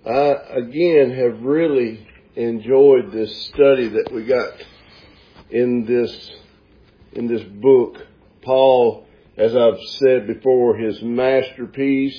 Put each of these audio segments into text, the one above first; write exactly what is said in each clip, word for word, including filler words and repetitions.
I, again, have really enjoyed this study that we got in this, in this book. Paul, as I've said before, his masterpiece.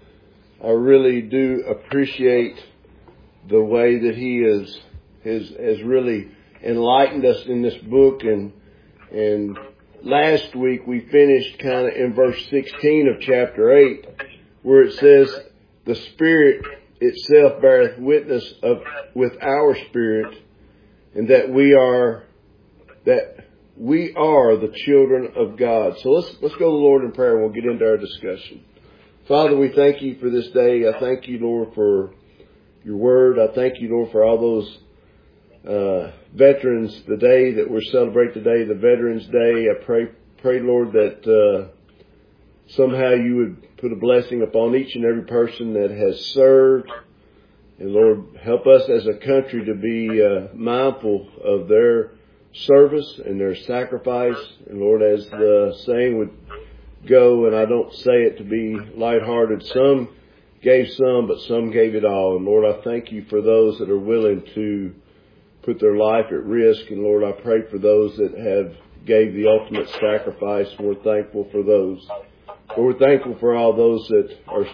I really do appreciate the way that he is, has, has really enlightened us in this book. And, and last week we finished kind of in verse sixteen of chapter eight, where it says, the Spirit itself beareth witness of with our spirit, and that we are that we are the children of God. So let's let's go to the Lord in prayer, and we'll get into our discussion. Father, we thank you for this day. I thank you, Lord, for your word. I thank you, Lord, for all those uh, veterans, the day that we're celebrating today, the Veterans Day. I pray, pray, Lord, that uh, somehow you would put a blessing upon each and every person that has served. And Lord, help us as a country to be uh, mindful of their service and their sacrifice. And Lord, as the saying would go, and I don't say it to be lighthearted, some gave some, but some gave it all. And Lord, I thank you for those that are willing to put their life at risk. And Lord, I pray for those that have gave the ultimate sacrifice. We're thankful for those. But we're thankful for all those that are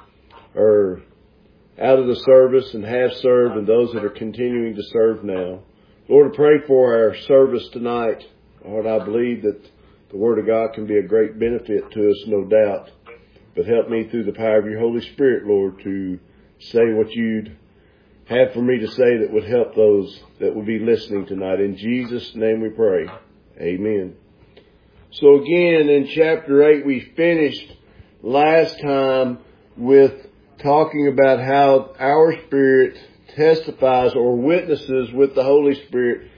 are out of the service and have served, and those that are continuing to serve now. Lord, I pray for our service tonight. Lord, I believe that the Word of God can be a great benefit to us, no doubt. But help me through the power of your Holy Spirit, Lord, to say what you'd have for me to say that would help those that will be listening tonight. In Jesus' name we pray. Amen. So again, in chapter eight, we finished last time with talking about how our spirit testifies or witnesses with the Holy Spirit.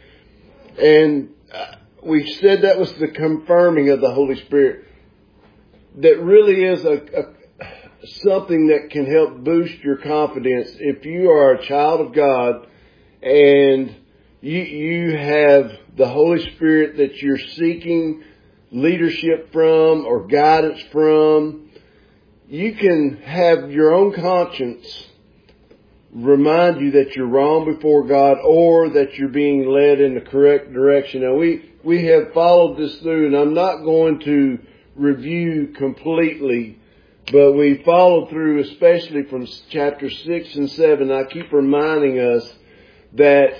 And we said that was the confirming of the Holy Spirit. That really is a, a something that can help boost your confidence. If you are a child of God and you, you have the Holy Spirit that you're seeking leadership from or guidance from, you can have your own conscience remind you that you're wrong before God, or that you're being led in the correct direction. Now we, we have followed this through, and I'm not going to review completely, but we followed through, especially from chapter six and seven. I keep reminding us that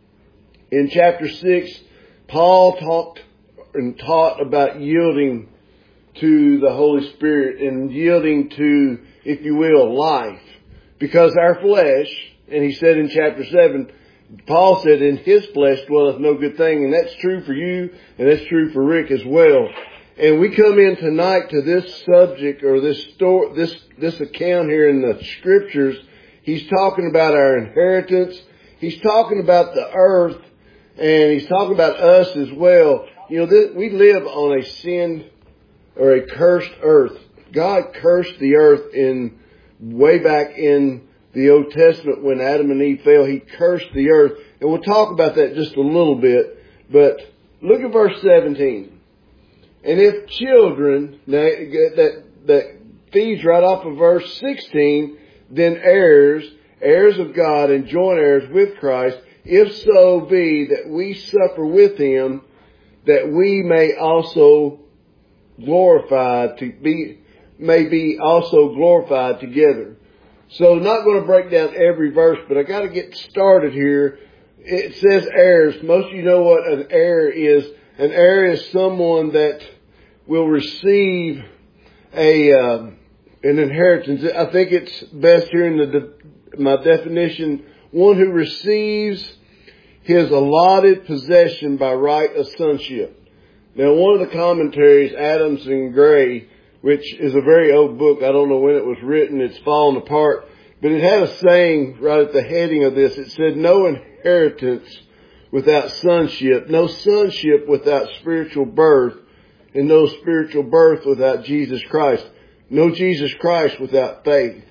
in chapter six, Paul talked and taught about yielding to the Holy Spirit and yielding to, if you will, life. Because our flesh, and he said in chapter seven, Paul said, in his flesh dwelleth no good thing. And that's true for you, and that's true for Rick as well. And we come in tonight to this subject, or this story, this, this account here in the scriptures. He's talking about our inheritance. He's talking about the earth, and he's talking about us as well. You know, this, we live on a sin or a cursed earth. God cursed the earth in way back in the Old Testament when Adam and Eve fell. He cursed the earth. And we'll talk about that just a little bit. But look at verse seventeen. And if children, now that, that feeds right off of verse sixteen, then heirs, heirs of God and joint heirs with Christ, if so be that we suffer with him, that we may also glorified to be, may be also glorified together. So not going to break down every verse, but I got to get started here. It says heirs. Most of you know what an heir is. An heir is someone that will receive a uh, an inheritance. I think it's best here in the de- my definition, one who receives his allotted possession by right of sonship. Now, one of the commentaries, Adams and Gray, which is a very old book, I don't know when it was written, it's fallen apart, but it had a saying right at the heading of this. It said, no inheritance without sonship, no sonship without spiritual birth, and no spiritual birth without Jesus Christ, no Jesus Christ without faith.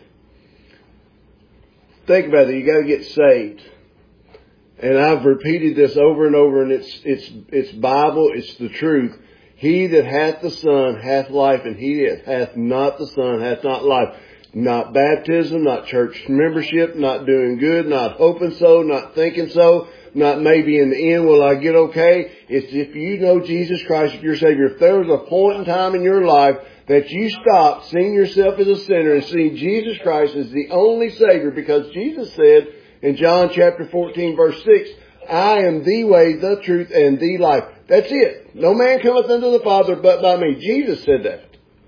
Think about it, you got to get saved. And I've repeated this over and over, and it's, it's, it's Bible, it's the truth. He that hath the Son hath life, and he that hath not the Son hath not life. Not baptism, not church membership, not doing good, not hoping so, not thinking so, not maybe in the end will I get okay. It's if you know Jesus Christ as your Savior. If there was a point in time in your life that you stopped seeing yourself as a sinner and seeing Jesus Christ as the only Savior, because Jesus said in John chapter fourteen verse six, I am the way, the truth, and the life. That's it. No man cometh unto the Father but by me. Jesus said that.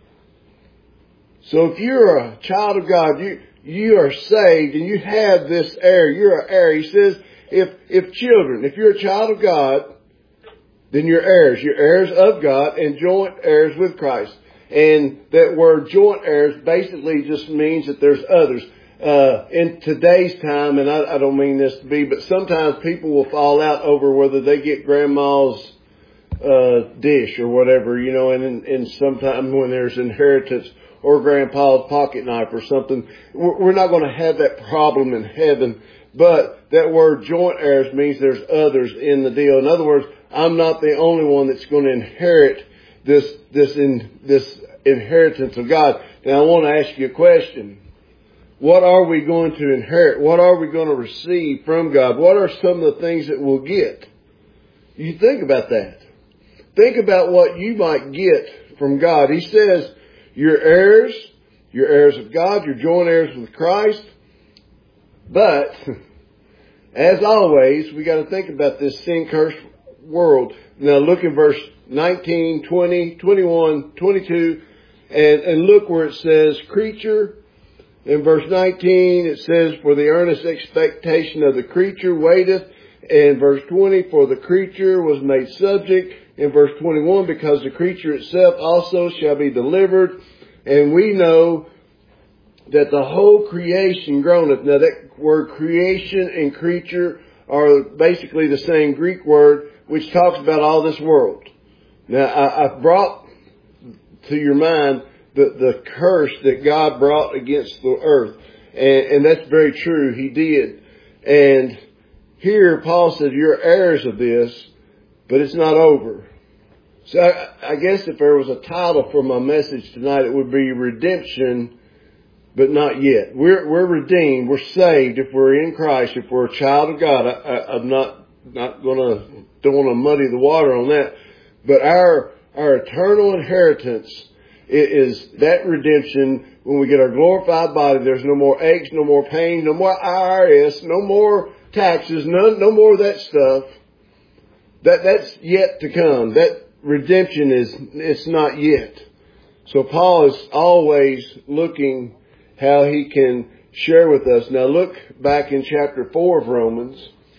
So if you're a child of God, you, you are saved and you have this heir. You're an heir. He says, if, if children, if you're a child of God, then you're heirs. You're heirs of God and joint heirs with Christ. And that word joint heirs basically just means that there's others. Uh, in today's time, and I, I don't mean this to be, but sometimes people will fall out over whether they get grandma's uh, dish or whatever, you know, and, and sometimes when there's inheritance or grandpa's pocket knife or something, we're not going to have that problem in heaven. But that word joint heirs means there's others in the deal. In other words, I'm not the only one that's going to inherit this, this, in, this inheritance of God. Now I want to ask you a question. What are we going to inherit? What are we going to receive from God? What are some of the things that we'll get? You think about that. Think about what you might get from God. He says, you're heirs, you're heirs of God, you're joint heirs with Christ. But, as always, we got to think about this sin-cursed world. Now look in verse nineteen, twenty, twenty-one, twenty-two, and, and look where it says, creature. In verse nineteen, it says, for the earnest expectation of the creature waiteth. In verse twenty, for the creature was made subject. In verse twenty-one, because the creature itself also shall be delivered. And we know that the whole creation groaneth. Now that word creation and creature are basically the same Greek word, which talks about all this world. Now I, I've brought to your mind the, the curse that God brought against the earth. And, and that's very true. He did. And here Paul said, you're heirs of this, but it's not over. So I, I guess if there was a title for my message tonight, it would be Redemption, but not yet. We're, we're redeemed. We're saved if we're in Christ, if we're a child of God. I, I, I'm not, not gonna, don't want to muddy the water on that. But our, our eternal inheritance is that redemption when we get our glorified body. There's no more aches, no more pain, no more I R S, no more taxes, no, no more of that stuff. That, that's yet to come. That redemption is, it's not yet. So Paul is always looking how he can share with us. Now look back in chapter four of Romans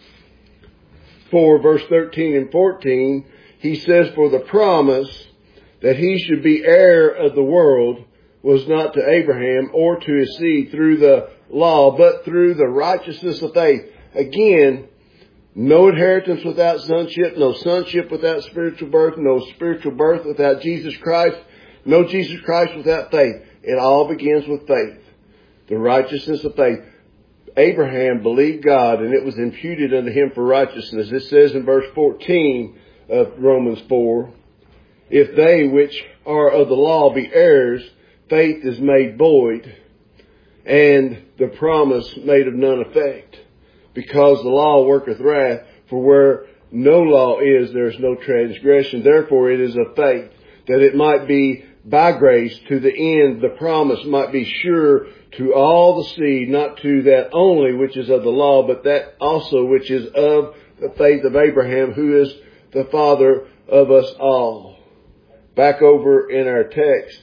four, verse thirteen and fourteen. He says, for the promise that he should be heir of the world was not to Abraham or to his seed through the law, but through the righteousness of faith. Again, no inheritance without sonship, no sonship without spiritual birth, no spiritual birth without Jesus Christ, no Jesus Christ without faith. It all begins with faith. The righteousness of faith. Abraham believed God and it was imputed unto him for righteousness. It says in verse fourteen of Romans four, if they which are of the law be heirs, faith is made void, and the promise made of none effect. Because the law worketh wrath, for where no law is, there is no transgression. Therefore it is of faith, that it might be by grace to the end the promise might be sure to all the seed, not to that only which is of the law, but that also which is of the faith of Abraham, who is the father of us all. Back over in our text,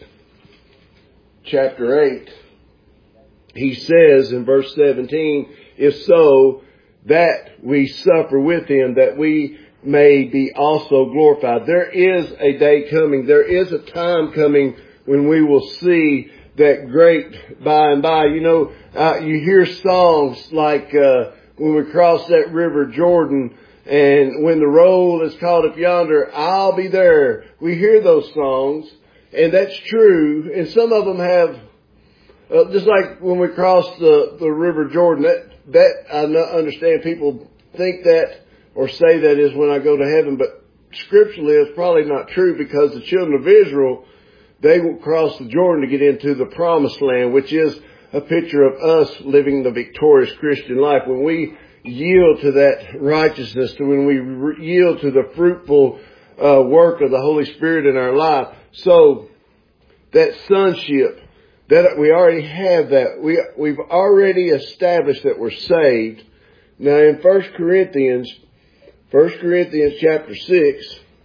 chapter eight, he says in verse seventeen, if so, that we suffer with him, that we may be also glorified. There is a day coming, there is a time coming when we will see that great by and by. You know, uh, you hear songs like uh, when we cross that river Jordan, and when the roll is called up yonder, I'll be there. We hear those songs, and that's true. And some of them have, uh, just like when we cross the, the river Jordan, that, that I understand people think that or say that is when I go to heaven, but scripturally it's probably not true, because the children of Israel, they will cross the Jordan to get into the promised land, which is a picture of us living the victorious Christian life. When we yield to that righteousness, to when we re- yield to the fruitful uh, work of the Holy Spirit in our life. So that sonship, that we already have that. We, we've already established that we're saved. Now in First Corinthians, First Corinthians chapter six,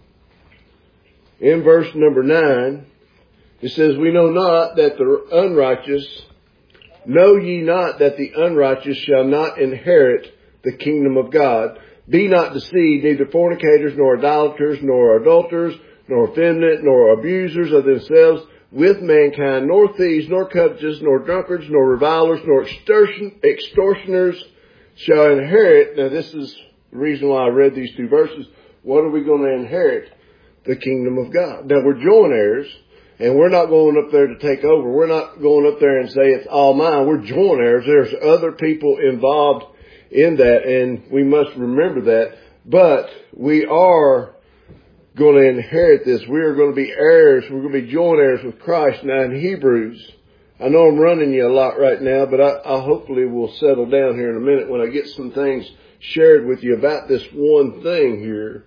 in verse number nine, it says, we know not that the unrighteous, know ye not that the unrighteous shall not inherit the kingdom of God. Be not deceived, neither fornicators, nor idolaters, nor adulterers, nor effeminate, nor abusers of themselves with mankind, nor thieves, nor covetous, nor drunkards, nor revilers, nor extortion, extortioners shall inherit. Now this is the reason why I read these two verses. What are we going to inherit? The kingdom of God. Now we're joint heirs, and we're not going up there to take over. We're not going up there and say it's all mine. We're joint heirs. There's other people involved in that, and we must remember that. But we are going to inherit this. We are going to be heirs. We're going to be joint heirs with Christ. Now in Hebrews, I know I'm running you a lot right now, but I, I hopefully will settle down here in a minute when I get some things shared with you about this one thing here.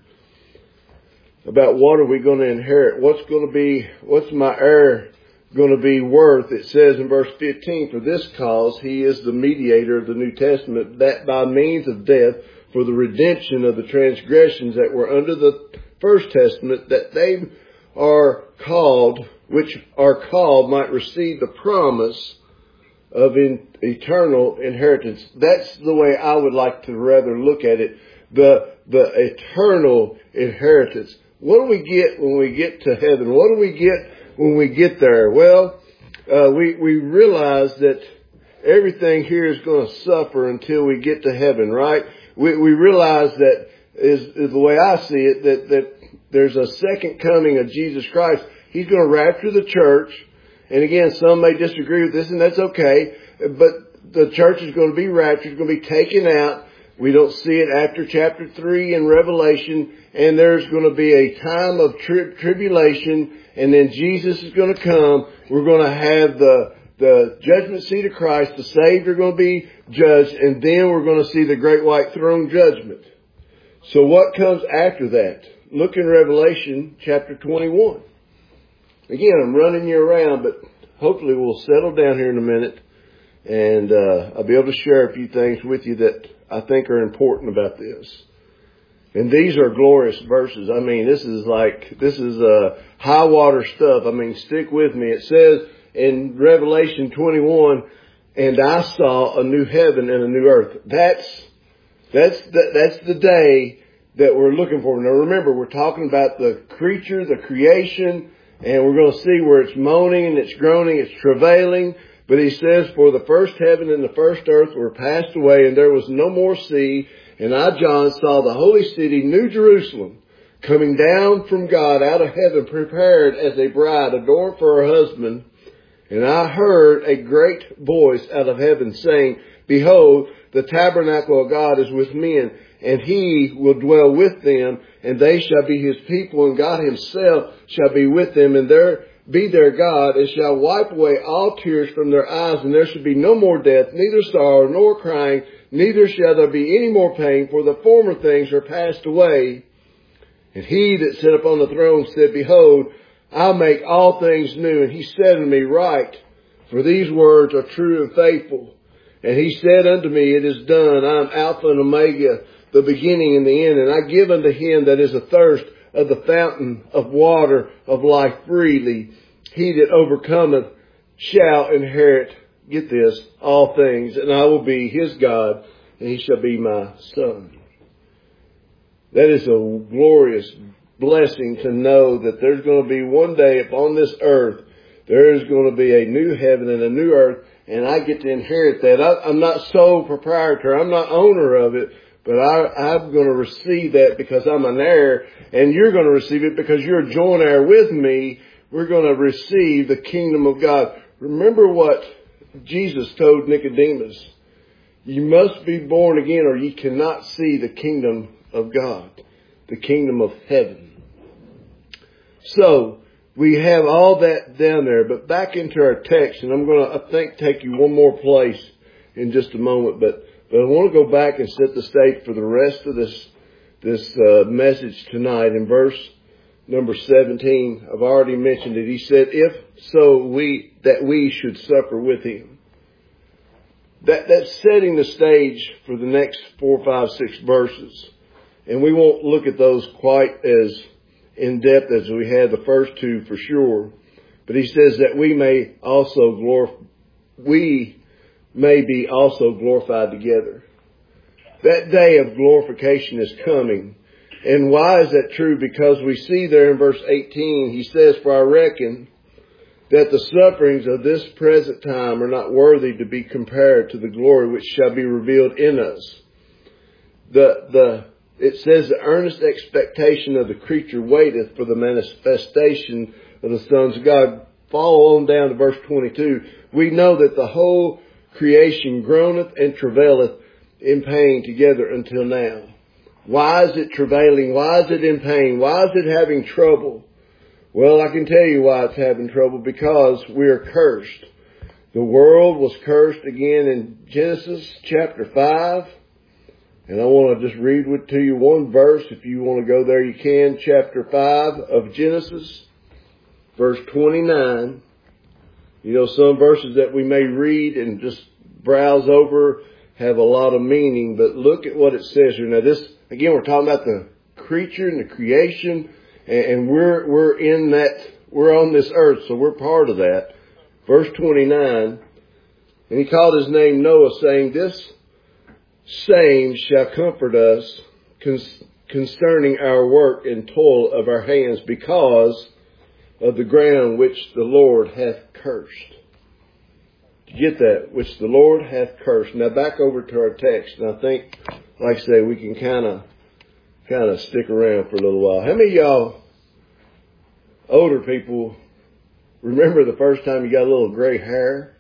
About what are we going to inherit? What's going to be, what's my heir going to be worth? It says in verse fifteen, for this cause he is the mediator of the New Testament, that by means of death, for the redemption of the transgressions that were under the First Testament, that they are called, which are called, might receive the promise of in, eternal inheritance. That's the way I would like to rather look at it. The, the eternal inheritance. What do we get when we get to heaven? What do we get when we get there? Well, uh, we, we realize that everything here is going to suffer until we get to heaven, right? We, we realize that is, is the way I see it, that, that there's a second coming of Jesus Christ. He's going to rapture the church. And again, some may disagree with this, and that's okay. But the church is going to be raptured, it's going to be taken out. We don't see it after chapter three in Revelation. And there's going to be a time of tri- tribulation. And then Jesus is going to come. We're going to have the, the judgment seat of Christ. The saved are going to be judged. And then we're going to see the great white throne judgment. So what comes after that? Look in Revelation chapter twenty-one. Again, I'm running you around, but hopefully we'll settle down here in a minute. And uh, I'll be able to share a few things with you that I think are important about this. And these are glorious verses. I mean, this is like, this is uh, high water stuff. I mean, stick with me. It says in Revelation twenty-one, and I saw a new heaven and a new earth. That's, that's, the, that's the day that we're looking for. Now remember, we're talking about the creature, the creation, and we're going to see where it's moaning and it's groaning, it's travailing. But he says, for the first heaven and the first earth were passed away, and there was no more sea. And I, John, saw the holy city, New Jerusalem, coming down from God out of heaven, prepared as a bride adorned for her husband. And I heard a great voice out of heaven saying, behold, the tabernacle of God is with men, and he will dwell with them, and they shall be his people, and God himself shall be with them, and there be their God, and shall wipe away all tears from their eyes, and there shall be no more death, neither sorrow nor crying, neither shall there be any more pain, for the former things are passed away. And he that sat upon the throne said, behold, I'll make all things new. And he said unto me, write, for these words are true and faithful. And he said unto me, it is done. I am Alpha and Omega, the beginning and the end. And I give unto him that is athirst of the fountain of water of life freely. He that overcometh shall inherit, get this, all things. And I will be his God, and he shall be my son. That is a glorious blessing to know that there's going to be one day upon this earth, there is going to be a new heaven and a new earth, and I get to inherit that. I, I'm not sole proprietor. I'm not owner of it, but I, I'm going to receive that because I'm an heir, and you're going to receive it because you're a joint heir with me. We're going to receive the kingdom of God. Remember what Jesus told Nicodemus. You must be born again or you cannot see the kingdom of God, the kingdom of heaven. So, we have all that down there, but back into our text, and I'm going to, I think, take you one more place in just a moment, but, but I want to go back and set the stage for the rest of this, this, uh, message tonight. In verse number seventeen, I've already mentioned it. He said, if so, we, that we should suffer with him. That, that's setting the stage for the next four, five, six verses. And we won't look at those quite as in depth as we had the first two for sure. But he says that we may also glorify, we may be also glorified together. That day of glorification is coming. And why is that true? Because we see there in verse eighteen, he says, for I reckon that the sufferings of this present time are not worthy to be compared to the glory which shall be revealed in us. The, the, It says the earnest expectation of the creature waiteth for the manifestation of the sons of God. Follow on down to verse twenty-two. We know that the whole creation groaneth and travaileth in pain together until now. Why is it travailing? Why is it in pain? Why is it having trouble? Well, I can tell you why it's having trouble. Because we are cursed. The world was cursed again in Genesis chapter five. And I want to just read to you one verse. If you want to go there, you can. Chapter five of Genesis, verse twenty-nine. You know, some verses that we may read and just browse over have a lot of meaning. But look at what it says here. Now this, again, we're talking about the creature and the creation. And we're, we're in that, we're on this earth. So we're part of that. Verse twenty-nine. And he called his name Noah, saying, this same shall comfort us concerning our work and toil of our hands, because of the ground which the Lord hath cursed. You get that? Which the Lord hath cursed. Now back over to our text. And I think, like I say, we can kind of, kind of stick around for a little while. How many of y'all older people remember the first time you got a little gray hair?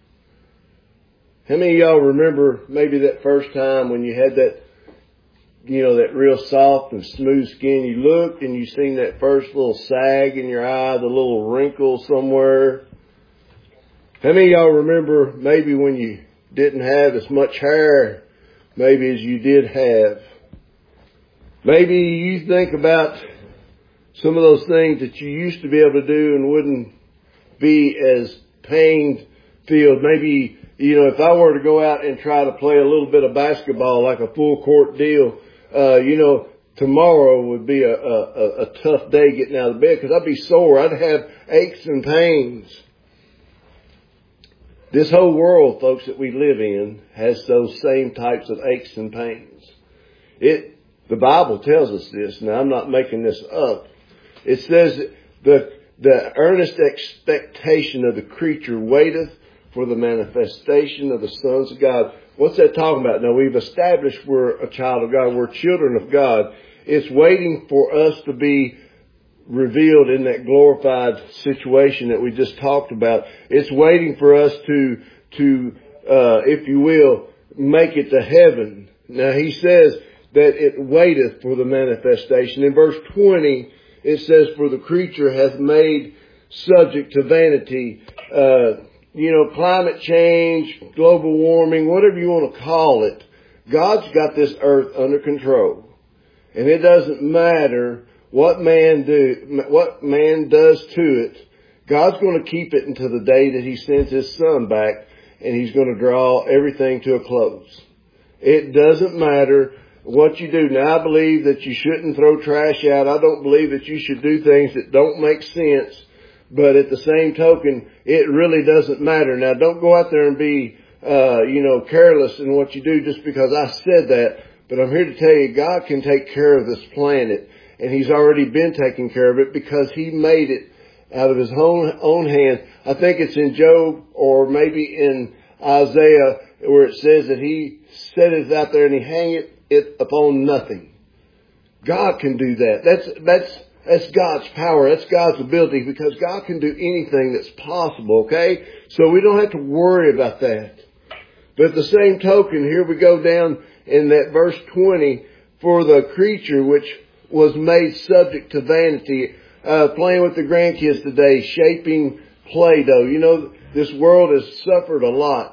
How many of y'all remember maybe that first time when you had that, you know, that real soft and smooth skin? You looked and you seen that first little sag in your eye, the little wrinkle somewhere. How many of y'all remember maybe when you didn't have as much hair maybe as you did have? Maybe you think about some of those things that you used to be able to do and wouldn't be as pain-filled. Maybe, you know, if I were to go out and try to play a little bit of basketball, like a full court deal, uh, you know, tomorrow would be a, a, a tough day getting out of bed because I'd be sore. I'd have aches and pains. This whole world, folks, that we live in has those same types of aches and pains. It, the Bible tells us this. Now, I'm not making this up. It says the, the earnest expectation of the creature waiteth for the manifestation of the sons of God. What's that talking about? Now, we've established we're a child of God. We're children of God. It's waiting for us to be revealed in that glorified situation that we just talked about. It's waiting for us to, to, uh, if you will, make it to heaven. Now, he says that it waiteth for the manifestation. In verse twenty, it says, for the creature hath made subject to vanity, uh, you know, climate change, global warming, whatever you want to call it. God's got this earth under control. And it doesn't matter what man do, what man does to it. God's going to keep it until the day that he sends his son back and he's going to draw everything to a close. It doesn't matter what you do. Now, I believe that you shouldn't throw trash out. I don't believe that you should do things that don't make sense. But at the same token, it really doesn't matter. Now, don't go out there and be, uh, you know, careless in what you do just because I said that. But I'm here to tell you, God can take care of this planet. And he's already been taking care of it because he made it out of his own, own hand. I think it's in Job or maybe in Isaiah where it says that he set it out there and he hangeth it upon nothing. God can do that. That's, that's, that's God's power. That's God's ability because God can do anything that's possible, okay? So we don't have to worry about that. But at the same token, here we go down in that verse twenty, for the creature which was made subject to vanity. uh, playing with the grandkids today, shaping Play-Doh. You know, this world has suffered a lot.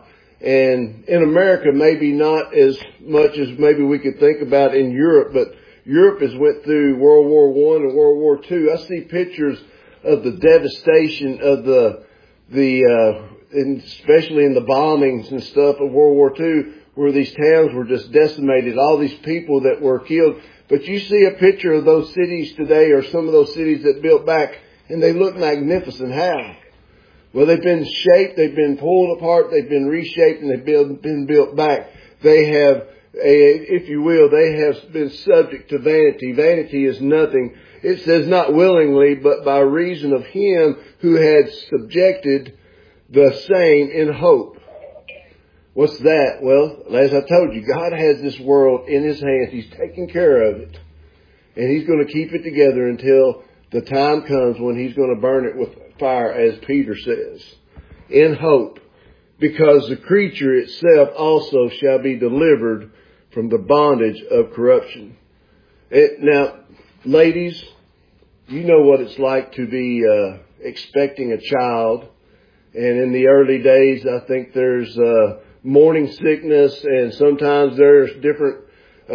And in America, maybe not as much as maybe we could think about in Europe, but Europe has went through World War One and World War Two. I see pictures of the devastation of the, the, uh, and especially in the bombings and stuff of World War Two, where these towns were just decimated, all these people that were killed. But you see a picture of those cities today, or some of those cities that built back, and they look magnificent. How? Well, they've been shaped, they've been pulled apart, they've been reshaped, and they've been built back. They have, a, if you will, they have been subject to vanity. Vanity is nothing. It says not willingly, but by reason of him who had subjected the same in hope. What's that? Well, as I told you, God has this world in his hands. He's taking care of it. And he's going to keep it together until the time comes when he's going to burn it with fire, as Peter says, in hope, because the creature itself also shall be delivered from the bondage of corruption. It, now, ladies, you know what it's like to be uh, expecting a child. And in the early days, I think there's uh, morning sickness, and sometimes there's different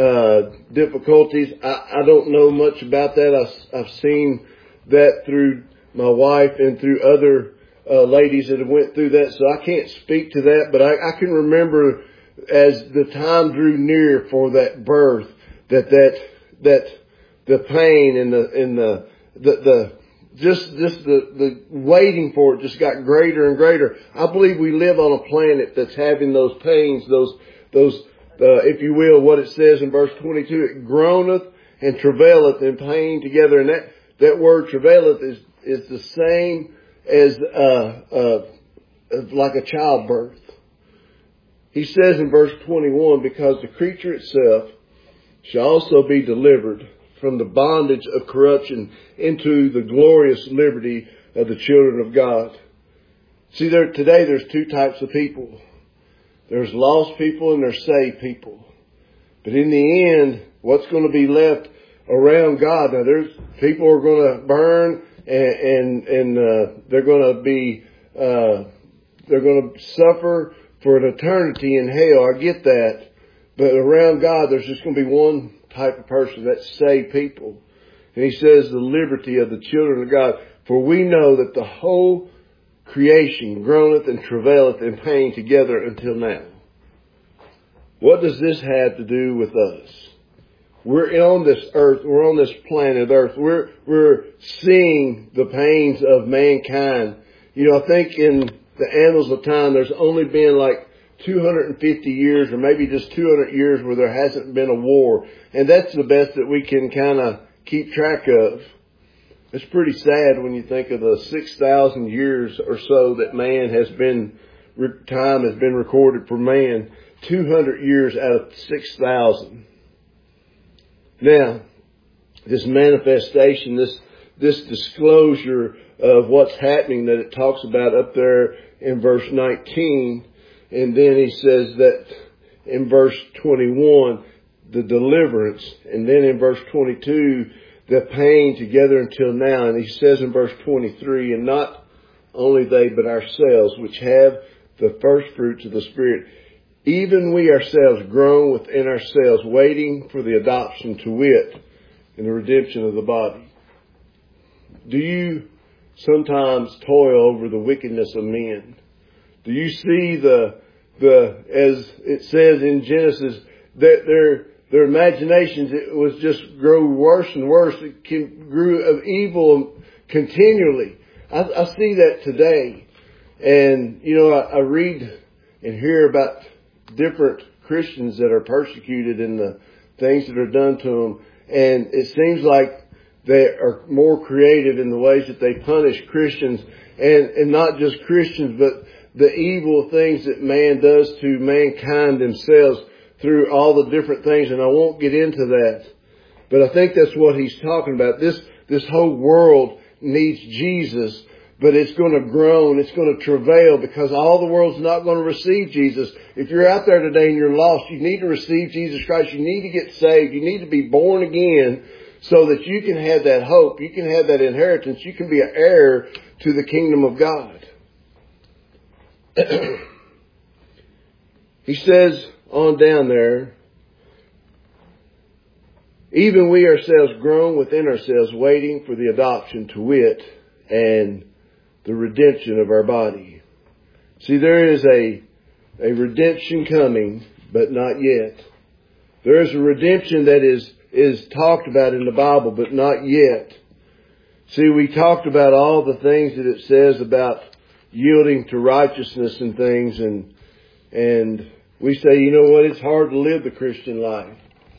uh difficulties. I, I don't know much about that. I've, I've seen that through my wife and through other uh, ladies that have went through that, so I can't speak to that, but I, I can remember as the time drew near for that birth, that that that the pain and the and the the, the just just the the waiting for it just got greater and greater. I believe we live on a planet that's having those pains, those those uh, if you will, what it says in verse twenty-two, it groaneth and travaileth in pain together, and that that word travaileth is is the same as uh, uh, like a childbirth. He says in verse twenty-one, because the creature itself shall also be delivered from the bondage of corruption into the glorious liberty of the children of God. See, there today there's two types of people. There's lost people and there's saved people. But in the end, what's going to be left around God? Now, there's people are going to burn, and and, and uh, they're going to be uh, they're going to suffer for an eternity in hell. I get that, but around God, there's just going to be one type of person, that's saved people. And he says the liberty of the children of God. For we know that the whole creation groaneth and travaileth in pain together until now. What does this have to do with us? We're on this earth, we're on this planet earth. We're, we're seeing the pains of mankind. You know, I think in the annals of time, there's only been like two hundred fifty years or maybe just two hundred years where there hasn't been a war. And that's the best that we can kind of keep track of. It's pretty sad when you think of the six thousand years or so that man has been, time has been recorded for man. two hundred years out of six thousand. Now, this manifestation, this, this disclosure of what's happening that it talks about up there in verse nineteen. And then he says that in verse twenty-one, the deliverance. And then in verse twenty-two, the pain together until now. And he says in verse twenty-three, and not only they, but ourselves, which have the first fruits of the Spirit, even we ourselves groan within ourselves, waiting for the adoption, to wit, and the redemption of the body. Do you sometimes toil over the wickedness of men? Do you see the, the, as it says in Genesis, that their, their imaginations, it was just grow worse and worse. It can, grew of evil continually. I, I see that today. And, you know, I, I read and hear about different Christians that are persecuted and the things that are done to them. And it seems like they are more creative in the ways that they punish Christians, and, and not just Christians, but the evil things that man does to mankind themselves through all the different things. And I won't get into that, but I think that's what he's talking about. This, this whole world needs Jesus, but it's going to groan, it's going to travail, because all the world's not going to receive Jesus. If you're out there today and you're lost, you need to receive Jesus Christ. You need to get saved. You need to be born again so that you can have that hope, you can have that inheritance, you can be an heir to the kingdom of God. He says on down there, even we ourselves groan within ourselves, waiting for the adoption, to wit, and the redemption of our body. See, there is a, a redemption coming, but not yet. There is a redemption that is, is talked about in the Bible, but not yet. See, we talked about all the things that it says about yielding to righteousness and things, and, and we say, you know what, it's hard to live the Christian life.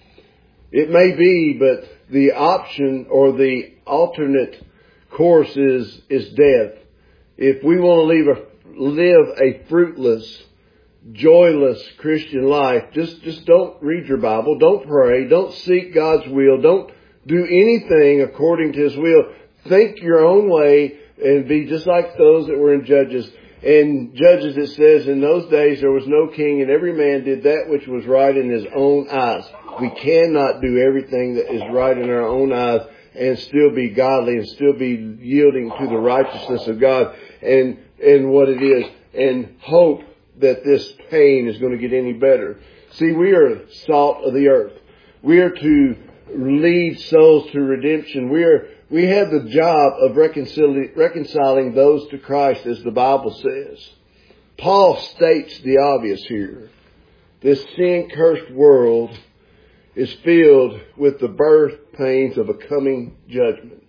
It may be, but the option or the alternate course is, is death. If we want to live a, live a fruitless, joyless Christian life, just, just don't read your Bible, don't pray, don't seek God's will, don't do anything according to His will. Think your own way and be just like those that were in Judges. In Judges it says, in those days there was no king, and every man did that which was right in his own eyes. We cannot do everything that is right in our own eyes and still be godly and still be yielding to the righteousness of God and, and what it is, and hope that this pain is going to get any better. See, we are salt of the earth. We are to lead souls to redemption. We are, we have the job of reconciling, reconciling those to Christ, as the Bible says. Paul states the obvious here. This sin-cursed world is filled with the birth pains of a coming judgment.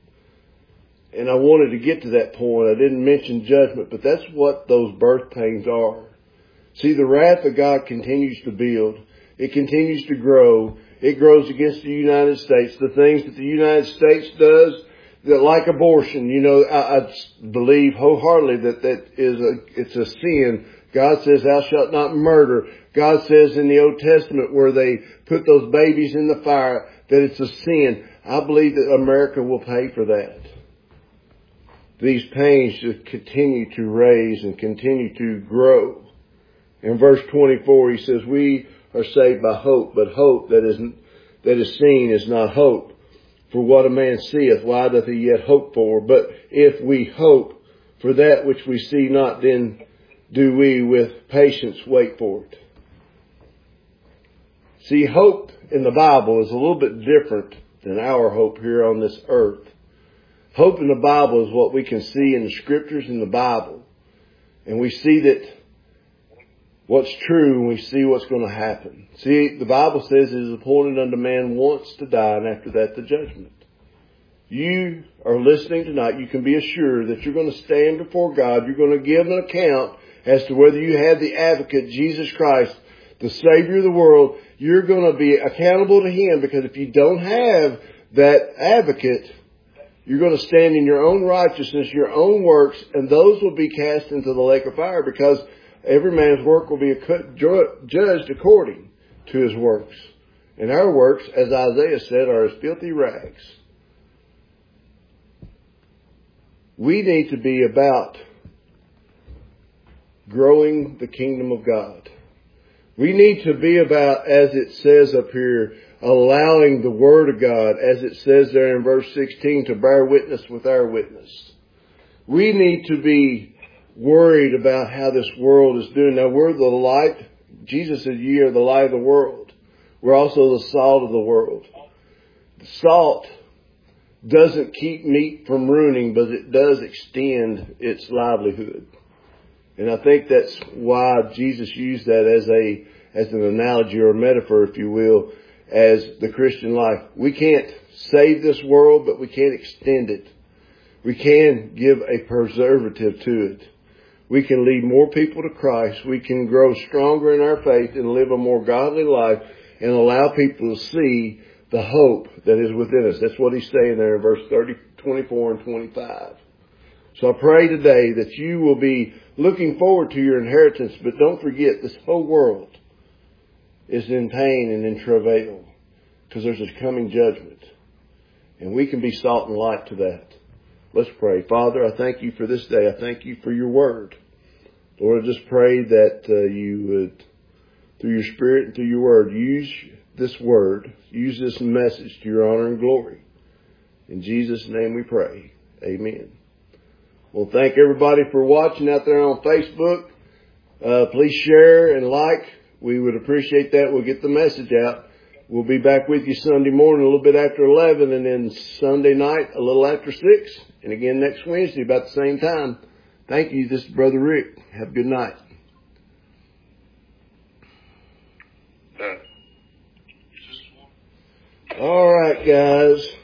And I wanted to get to that point. I didn't mention judgment, but that's what those birth pains are. See, the wrath of God continues to build. It continues to grow. It grows against the United States. The things that the United States does, that like abortion, you know, I, I believe wholeheartedly that that is a, it's a sin. God says, thou shalt not murder. God says in the Old Testament where they put those babies in the fire, that it's a sin. I believe that America will pay for that. These pains just continue to raise and continue to grow. In verse twenty-four, he says, we are saved by hope, but hope that is, that is seen is not hope. For what a man seeth, why doth he yet hope for? But if we hope for that which we see not, then do we with patience wait for it. See, hope in the Bible is a little bit different than our hope here on this earth. Hope in the Bible is what we can see in the Scriptures in the Bible. And we see that what's true, and we see what's going to happen. See, the Bible says it is appointed unto man once to die, and after that the judgment. You are listening tonight. You can be assured that you're going to stand before God. You're going to give an account as to whether you have the advocate, Jesus Christ, the Savior of the world. You're going to be accountable to Him, because if you don't have that advocate, you're going to stand in your own righteousness, your own works, and those will be cast into the lake of fire, because every man's work will be judged according to his works. And our works, as Isaiah said, are as filthy rags. We need to be about growing the kingdom of God. We need to be about, as it says up here, allowing the Word of God, as it says there in verse sixteen, to bear witness with our witness. We need to be worried about how this world is doing. Now, we're the light. Jesus said, ye are the light of the world. We're also the salt of the world. The salt doesn't keep meat from ruining, but it does extend its livelihood. And I think that's why Jesus used that as a as an analogy or a metaphor, if you will, as the Christian life. We can't save this world, but we can extend it. We can give a preservative to it. We can lead more people to Christ. We can grow stronger in our faith and live a more godly life and allow people to see the hope that is within us. That's what he's saying there in verse thirty, twenty-four and twenty-five. So I pray today that you will be looking forward to your inheritance, but don't forget this whole world is in pain and in travail, because there's a coming judgment. And we can be salt and light to that. Let's pray. Father, I thank you for this day. I thank you for your word. Lord, I just pray that uh, you would, through your Spirit and through your word, use this word, use this message to your honor and glory. In Jesus' name we pray. Amen. Well, thank everybody for watching out there on Facebook. Uh, please share and like. We would appreciate that. We'll get the message out. We'll be back with you Sunday morning a little bit after eleven, and then Sunday night a little after six, and again next Wednesday about the same time. Thank you. This is Brother Rick. Have a good night. All right, guys.